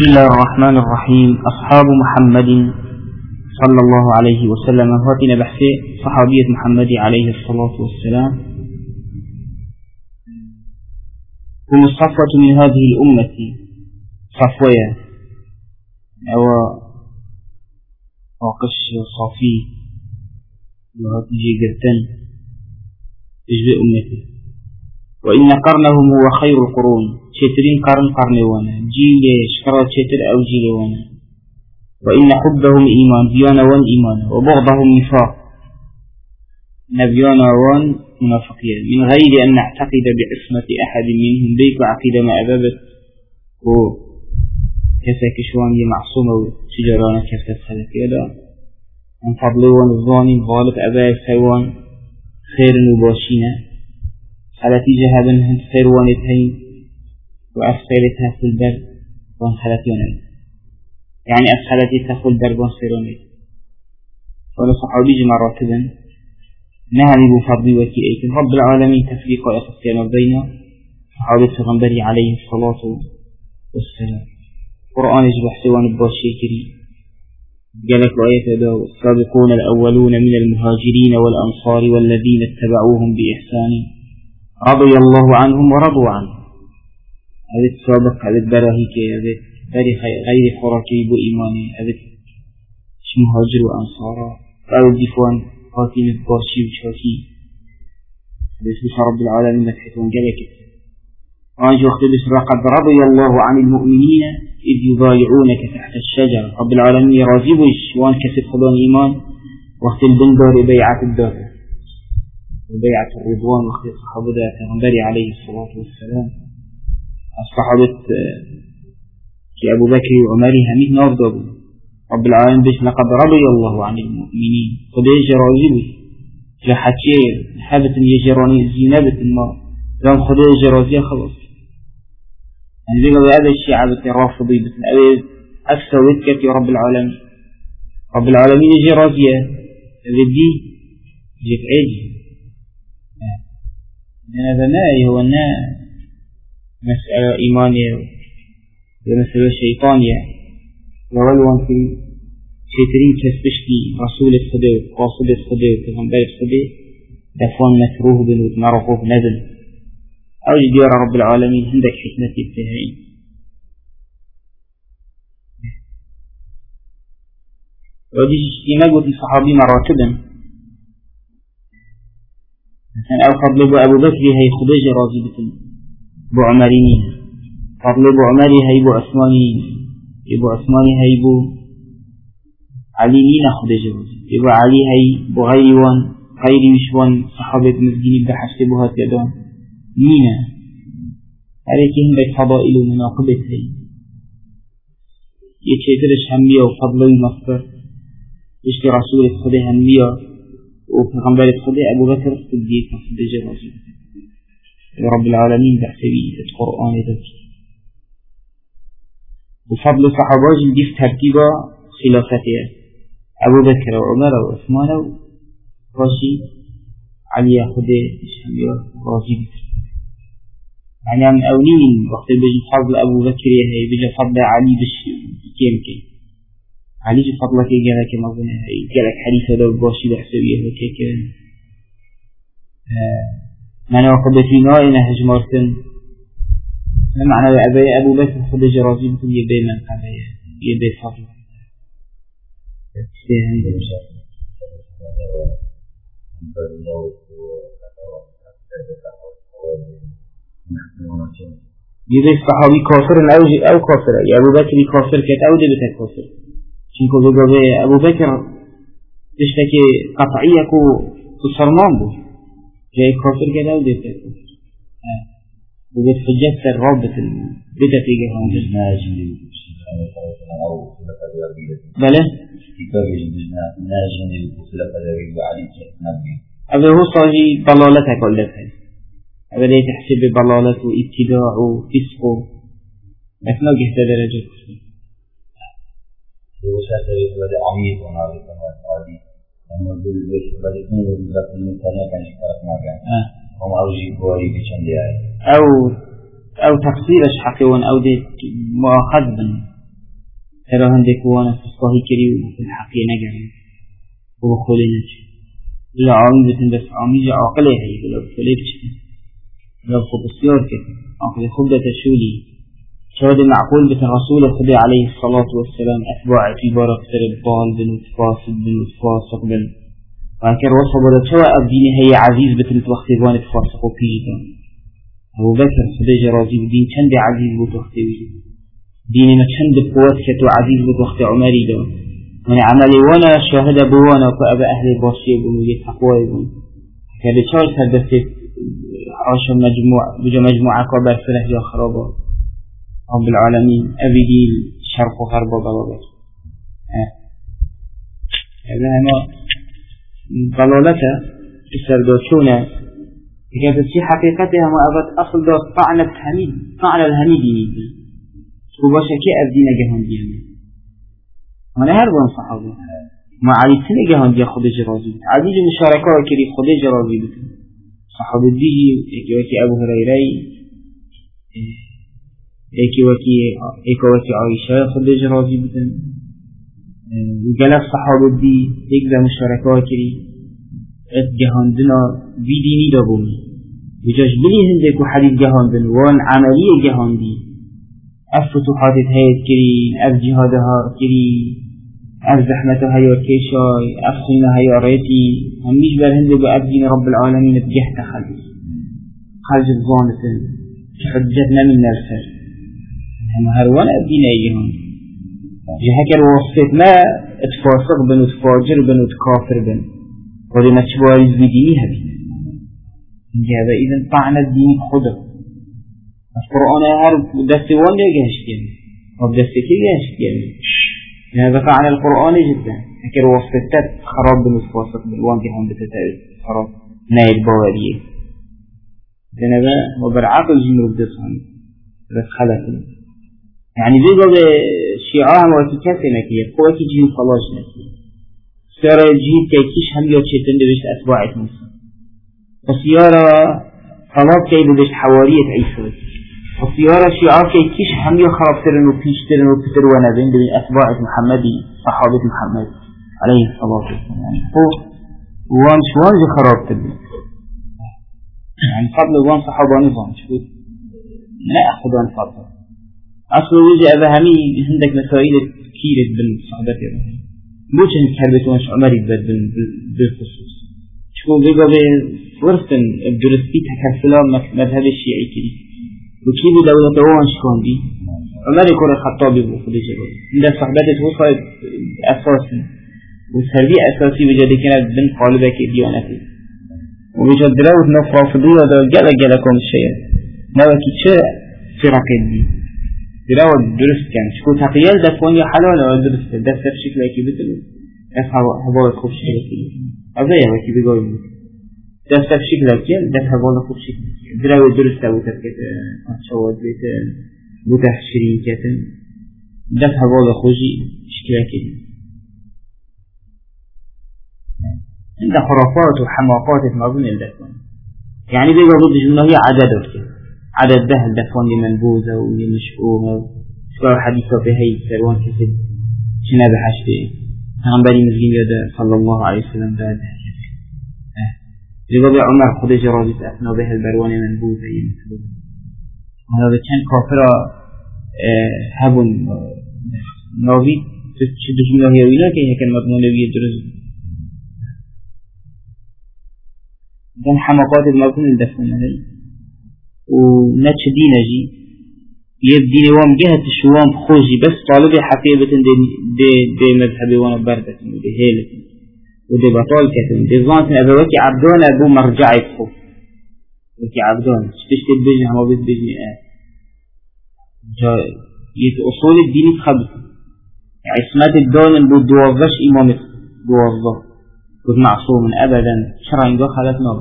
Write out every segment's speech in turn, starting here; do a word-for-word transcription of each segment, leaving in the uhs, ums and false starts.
بسم الله الرحمن الرحيم. أصحاب محمد صلى الله عليه وسلم هاتنا بحث صحابية محمد عليه الصلاة والسلام. هم الصفوة من هذه الأمة، صفوية أو وقش صافي وهاتجي قرتن تجبئ أمته، وإن قرنهم هو خير القرون، شترين قرن قرنوانا جيل شكرا شتر أو جيلوانا، وإن حبهم إيمان بيانا وان إيمانا، وبغضهم نفاق نبيانا وان منافقيا، من غير أن نعتقد بعصمة أحد منهم بيك عقيدة ما أبابت وكسك شوان معصومة وشجرانا كفتت خلفية لا من فضلوان الظاني غالب أباك سيوان خير مباشينا خلتي جهبا هند خير وانتهين وأفخيرتها في البر وان خلتينا، يعني أفخلتي تخل البر وان خيروني. ولا صحابي مراتبا نهني بفضل وكيئك رب العالمين تفريق وإخصيانا بين صحابة غنبري عليه الصلاة والسلام. قرآن يجبح سوان الباشيكري قالك آية داو السابقون الأولون من المهاجرين والأنصار والذين اتبعوهم بإحسان رضي الله عنهم ورضوا عنه. هذا السابق هذا البراهيك هذا تاريخ غير خراكي بإيماني هذا مش مهاجر وأنصارا أو الدفوان قاتين الباشي وشاكي هذا اسمه رب العالمين مدحتون قالك وانجو اختبس لقد رضي الله عن المؤمنين إذ يبايعونك تحت الشجرة. رب العالمين راضيبش وان كسب خلون إيمان وقت البندر بيعة الدار وبيعة الرضوان وقت الصحابة تغنبري عليه الصلاة والسلام. الصحابة في أبو بكر وعمر هميت نافضوا رب العالمين بش لقد رضي الله عن المؤمنين قد يجي راضيبش لحكير حابة يجراني الزينابة النار لأن خدا يجي راضية خلاص. يعني بيقول هذا الشيء عبد الرافضي بسن أبي أفسوتك يا رب العالمين. رب العالمين يجي راضية بدي يجيك عيجي لأن هذا ناي هو الناي مسألة إيمانية ومسألة شيطانية لولوان في شيطرين كسبشتي رسول الصديق قاصد الصديق وغنبال الصديق دفون مكروه بنوت مرقوه نزل أو جدير رب العالمين عندك حكمة التهين. وديش ينقل الصحابي مراتبا مثلا أو فضل أبو بكر هي خديجة راضي بكم بو عمريني فضل بو عمري هي بو عثماني يبو عثماني هي بو علي مين خديجة يبو علي هي بو غيوان غير مشوان صحابة مسجين بحسبها تدان مينا عليك عندك فضائل ومناقبة هي يتشترش همية وفضل المصدر يشتي رسول الصديق همية وفغنبال الصديق أبو بكر الصديق خديجة رسول رب العالمين بحسبي القرآن ذلك. وفضل صحابة جلدي في ترتيبة خلافتها أبو بكر وعمر وعثمان ورشي علي خديجة همية راضي يعني من أولين وقت بيجي فضل أبو بكر هي بيجي فضل علي بش كيم كي علي جو فضلك يجعلك مظنة يجعلك حديثة لو باشي بحسبيه وكيك معنى وقبتي نائنا هجمارتن معنى أبي أبو بكر خدج راضي مثل يبي من قبي يبي فضل يبي الصحابي كافر أو أو كافر يا أبو بكر كافر كت أو دبته كافر شنكو بجوابه أبو بكر تشتكي قطعية كو تصرمان بو جاي كافر كت أو دبته كافر وجد حجة الرابط البدء في جهنم ناجم أو بله كتاب ناجم وخلف ذلك علي نبي أبي هو صاجي ضلالته كلها أبدا تحسب بضلالة وابتداع وفسق لكن ما جهت درجة هو شاكر يبدأ عميق ونعرف عادي لما يقول ليش بدأ يكون يبدأ من ثانية كان يشترك معك هم أوجي قوي بشان أو أو تقصير حقيقة أو دي مؤاخذ ترى هندك وانا فصاحي كري وفي الحقيقة نجري وبخولي نجي لا عامل بتن بس عامل عقله هي ولا بخولي بشكل لا خد السيار كده عقل خدة تشولي شهد معقول بتن رسول خدي عليه الصلاة والسلام أتباع في بارك سرب ضال بن فاسد بن فاسق بن وهكذا وصف بدأ شواء الدين هي عزيز بتن توختي وان تفاسق وفيجا أبو بكر خديجة راضي بدين كان عزيز بتوختي ديني ما كان بقوات كتو عزيز بتوختي عمري ده من عملي وانا شاهد بوانا وكأبا أهل الباشية بمجيد تقوى يبون كان بشار سردست عاشا مجموع بجا مجموعة كبار فرح جا خرابا رب العالمين أبي دي الشرق وغرب وضلالات هذا هما ضلالته السردوشونة كانت في حقيقتها ما أبد أصل ده طعنة حميد طعنة الهميدي وباشا كي أبدينا جهان ديانا أنا هربان صحابه ما علي سنة جهان ديا خدج راضي عديد مشاركة وكري خدج راضي بكم صحابه ديجي إيكي وكي أبو هريري إيكي وكي إيكي وكي عائشة خدج راضي بكم وجلس صحابه دي إيكي مشاركة وكري جهان دنا بيديني دابوني وجاش بلي هندك وحديث جهان دن وان عملية جهان دي الفتوحات هاي كري أف جهادها كري أف زحمتها هاي كيشاي أف خينا هاي ريتي هم مش بالهند بأف دين رب العالمين بجحت خلص خرج الظانة حجتنا من الفر هم هروان أف دين أيهم جهكر وصفت ما اتفاسق بن وتفاجر بن وتكافر بن ولي ما تشباريز بدينيها بي جهة إذن طعنا الدين خضر القرآن هر دستي وان يجهش كيان ودستي كي يجهش كيان هذا فعل القرآن جدا لكن وصفتات خراب بالوصفات بالوان جهان بتتعب خراب نايل بواليه جنبا وبرعاقل جنوب دسان بس خلقنا يعني زي قبل شيعان وكيكاسي نكية قوة جيو خلاص نكية سيارة الجيد كي كيش هم يوتشيتن دبشت أتباعت موسى وسيارة خلاص كي دبشت حوارية عيسى وسيارة شيعان كي كيش هم يخرب ترن وبيشترن وبتر ونبين دبين أتباعت محمدي صحابة محمد عليه الصلاة والسلام يعني هو وان شوان جي خراب ترن يعني فضل وان صحابة نظام شو لا أخذ عن فضل أصل وجه أبهامي عندك مسائل كثيرة بالصحبة يعني موش إن كربتونش عمري بد بالخصوص شو بيجا بفرصن بدرستيها كفلان مذهب الشيعي كذي وكيف دولة وانش كون دي عمري كره الخطابي بوخذ جبل عند صحبته وصل أساسي وسربي أساسي بجد كانت بن قالبك ديانته وبجد دراوت نفرة فضيلة ده جل جلكم الشيء نوكي شيء فرق دي دراوت درست كان شكو تقيل دفون يا حلال ولا درست دفت بشكل كي بتلو أفهم هبال خوب شكل كي أبدا ما كي بيقول دفت بشكل كي دفت هبال خوب شكل دراوت درست أو تركت شواد بيت متحشرين كتن دفت هبال خوجي شكل كي عند خرافات وحماقات ما بين الدفون يعني بيقول ضد إنه هي عدد عدد ده الدفون منبوذة ومشؤومة سواء حديثة بهي سروان كسد شنا بحشته غنبالي مزقين يدا صلى الله عليه وسلم بعد لقد عمر خدج راجس أثنى بها البروان منبوذة يمثلون وهذا كان كافرة هبون نوبي تشدش من الله يوينا كي هكذا مضمون بيدرز كان حماقات المضمون الدفن هذا ونتش دينا جي يبديني وام جهة الشوام خوجي بس طالبي حقيبة دي, دي, دي مذهبي وانا بردة ودي هيلة ودي بطال كتن دي ظانتن أبا وكي عبدون أبو مرجعي بخوف وكي عبدون شتشتت بيجي هما بيت بيجي آه يت أصول الدين تخبط عصمات الدون بو دوظش إمامك دوظه كنت معصوم أبدا شرعين دو خلت نور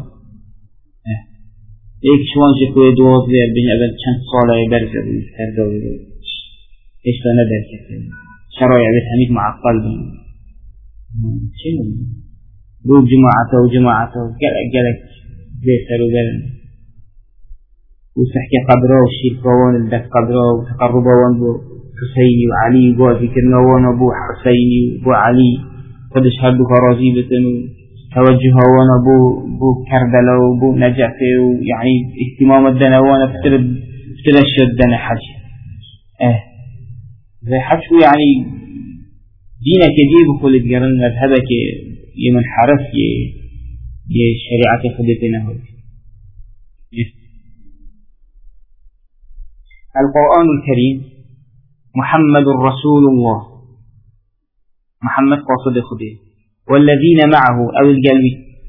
ایک شوان جکوی دوز بیر بین اول چند ساله برزه بین کرده و ایش تا ندر کسی شرایع بیت همید معقل بین چی بین روب جماعته و جماعته و گلک گلک بیسر و برن و سحکی قدره و شیر قوان الدف قدره و تقربه وان بو حسيني وعلي قاضي كنا وانا بو حسيني وبو علي قدش هردو كرازي بتن توجه وانا بو بو كربلاء وبو نجفة ويعني اهتمام الدنا وانا بترد بترشد الدنا حج اه زي حجو يعني دينك يجيب خلد جرن مذهبك يمن حرف ي شريعة خدتنا هو القرآن الكريم محمد رسول الله محمد قاصد خديه والذين معه أو القلب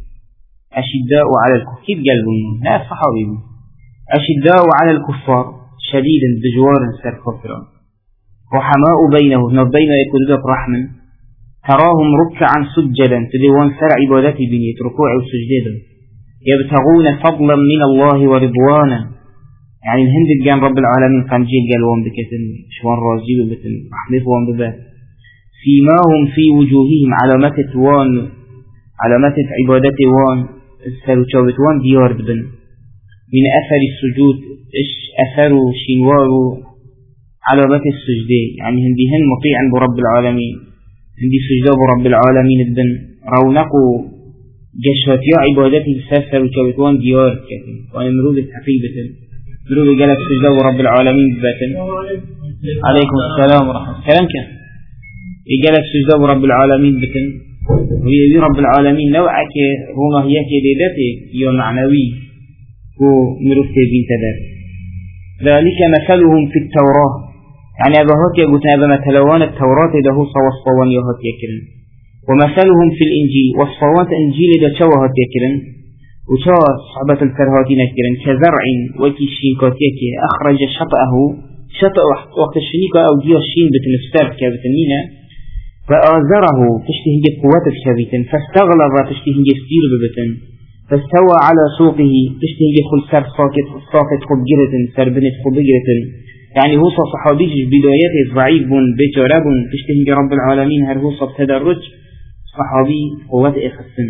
أشداء على الكفار كيف قلبهم لا صحابي أشداء على الكفار شديدا بجوار سر كفران رحماء بينه نبين يكون رحما تراهم ركعا سجدا تدوان سر عبادتي بنية ركوع وسجدا يبتغون فضلا من الله ورضوانا يعني الهند جان رب العالمين قام جيل قالوا بكتن شوان رازي وبتن رحمه وان ببات فيماهم في وجوههم علامات وان علامات عبادة وان السلوشوبت وان ديار بن من أثر السجود إيش أثر شنوار علامات السجدة يعني هنديهن مطيعا برب العالمين هندي سجدة برب العالمين بن رونقوا جشوات يا عبادته السلوشوبت وان ديار كتن وان مرود حقيبة مرود جلس سجدة برب العالمين بباتن عليكم السلام ورحمة الله كلام كان يجلس سجدة برب العالمين بتن ويجي رب العالمين نوعك هما هي كديدته يا معنوي هو مرفتي بين تدار ذلك مثلهم في التوراة يعني أبهات يقول هذا مثلوان التوراة ده هو صوصوان يهات يكرن ومثلهم في الإنجيل والصوات إنجيل ده شوهات يكرن وشا صعبة الكرهاتين يكرن كزرع وكيشينكات يكي أخرج شطأه شطأ وقت الشنيكة أو ديو الشين بتنستار كابتنينة فآزره تشتهي قوات الشبيتن فاستغلظ تشتهي ستير ببتن فاستوى على سوقه تشتهي خل سر ساكت ساكت خبجرة سر بنت خبجرة يعني هو صحابي بدايته ضعيف بجرب تشتهي رب العالمين هل هو تدرج صحابي قوات إخسن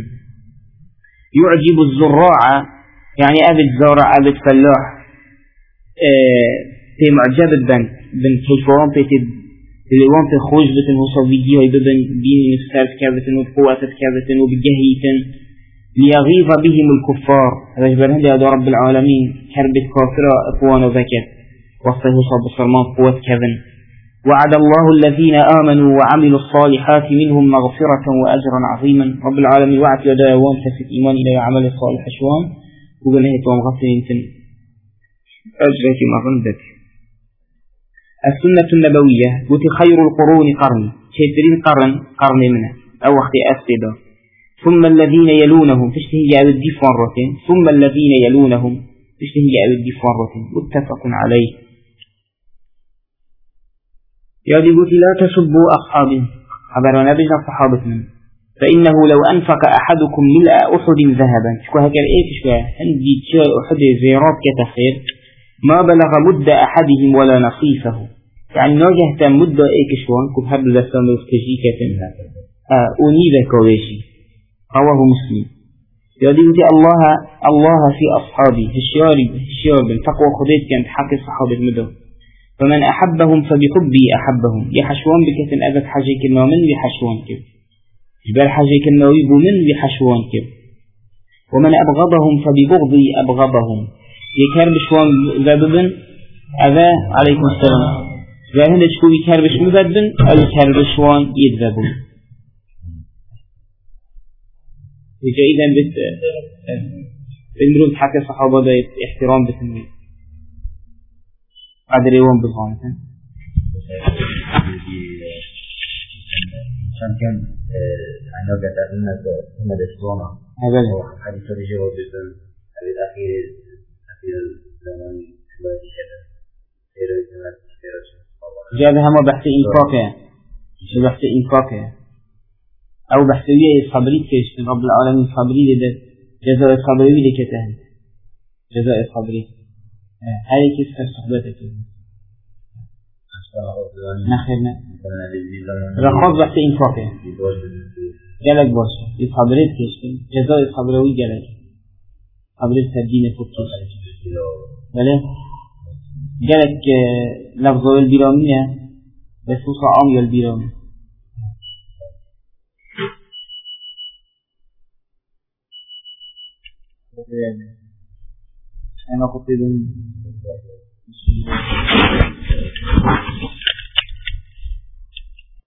يعجب الزراع يعني أبد زارع أبد فلاح اه في معجب البن بن كيفوان بيتد اللي وان في خوش بتن هو صفيديو يبدن بين نفسار كابتن وبقوة كابتن وبجهيتن ليغيظ بهم الكفار هذا جبران هذا رب العالمين كربت كافرة اخوان وذكت وصفه صب الصرمان قوة كابن وعد الله الذين آمنوا وعملوا الصالحات منهم مغفرة وأجرا عظيما رب العالمين وعد لدى وان تفت إيمان إلى عمل الصالح شوان وقال هيت ومغفرين تن أجرك مغندك السنة النبوية قلت خير القرون قرن شيترين قرن قرن منه أو وقت أسده ثم الذين يلونهم تشتهي جاء الدف مرتين ثم الذين يلونهم تشتهي جاء الدف مرتين متفق عليه يا دي قلت لا تسبوا أصحابي خبرنا بجنا صحابة من فإنه لو أنفق أحدكم ملء أحد ذهبا شكو هكذا إيه شكو هندي تشير أحد زيارات كتخير ما بلغ مد أحدهم ولا نصيفه يعني نواجهت مدة إيكشوان كب هبل لسان وستجيكة آه أنيب كويشي رواه مسلم يقول الله الله في أصحابي هشياري هشيار بن تقوى خديت كانت حق الصحابة المدى فمن أحبهم فبحبي أحبهم يحشوان بكثن أبد حاجة كلمة من بحشوان كب جبال حاجة كلمة ويبو من بحشوان كب ومن أبغضهم فببغضي أبغضهم يكرب شوان ذببن أذا عليكم السلام ذاهن تشكو يكرب شو ذببن أو يكرب شوان يذببن يجي إذا بت المرود حكى الصحابة ده احترام بتنوي قادر يوم بالغان كان كان أنا قد أقولنا هنا دشوانا هذا حديث الرجوع بسن الأخير الزمان شوية كذا خير الزمان خير جاب هم بحث إنفاقه شو بحث إنفاقه أو بحثية صبري كيش من رب العالمين صبري ده جزاء صبري ده كتاه جزاء صبري هاي كيف صحبتك نخيرنا رخص بحث إنفاقه جالك باش يصبري كيش جزاء صبري جالك صبري تدين فوقش بله جالك لفظه البرامية بس وصع عمي البيرامي أنا قلت لهم